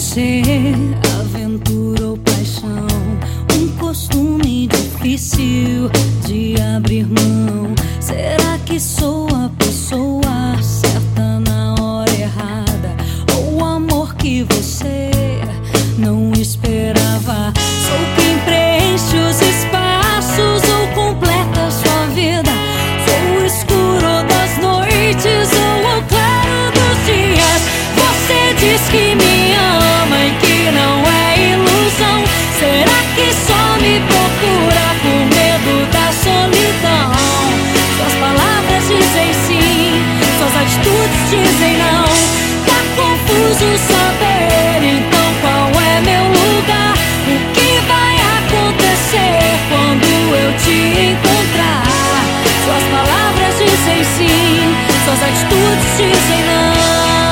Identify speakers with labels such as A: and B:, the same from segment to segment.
A: você, aventura ou paixão, um costume difícil de abrir mão. Será que sou a pessoa certa na hora errada, ou o amor que você não esperava? Sou quem preenche os espaços ou completa sua vida. Sou o escuro das noites ou o claro dos dias. Você diz que me ama e que não é ilusão. Será que só me procura por medo da solidão? Suas palavras dizem sim, suas atitudes dizem não. Tá confuso saber então qual é meu lugar. O que vai acontecer quando eu te encontrar? Suas palavras dizem sim, suas atitudes dizem não.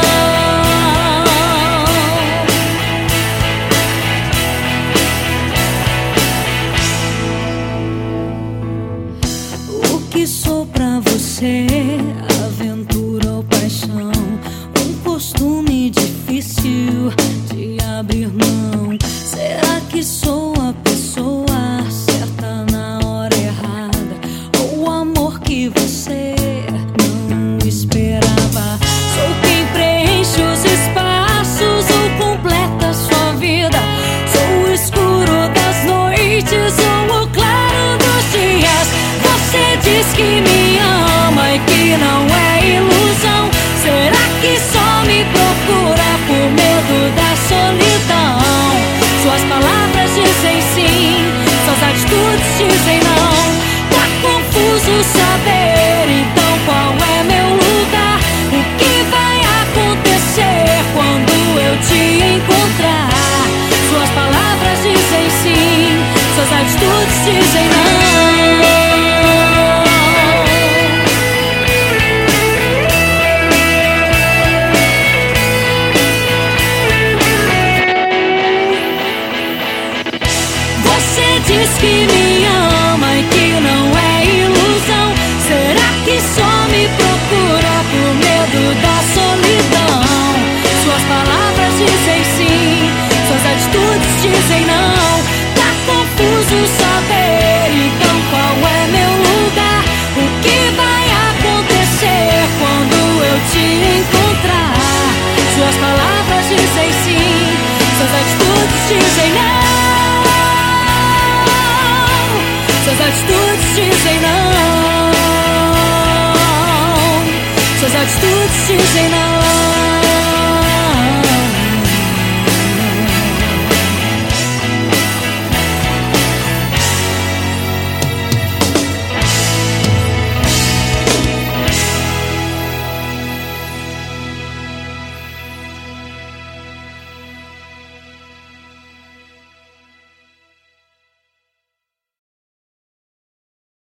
A: O que sou pra você, aventura ou paixão, um costume difícil de abrir mão. Será que sou a pessoa certa na hora errada, ou o amor que você não esperava? Sou quem preenche os espaços ou completa sua vida. Sou o escuro das noites ou o claro dos dias. Você diz que me ama e que não é ilusão. Será que só me procura por medo da solidão? Suas palavras dizem sim, suas atitudes dizem não. Tá confuso saber então qual é meu lugar. O que vai acontecer quando eu te encontrar? Suas palavras dizem sim, suas atitudes dizem não. Você diz que me ama e que não é ilusão. Será que só me procura por medo da solidão? Suas palavras dizem sim, suas atitudes dizem não. Tá confuso saber então qual é meu lugar. O que vai acontecer quando eu te encontrar? Suas palavras dizem sim, suas atitudes dizem não. Suas atitudes dizem não. Suas atitudes dizem não.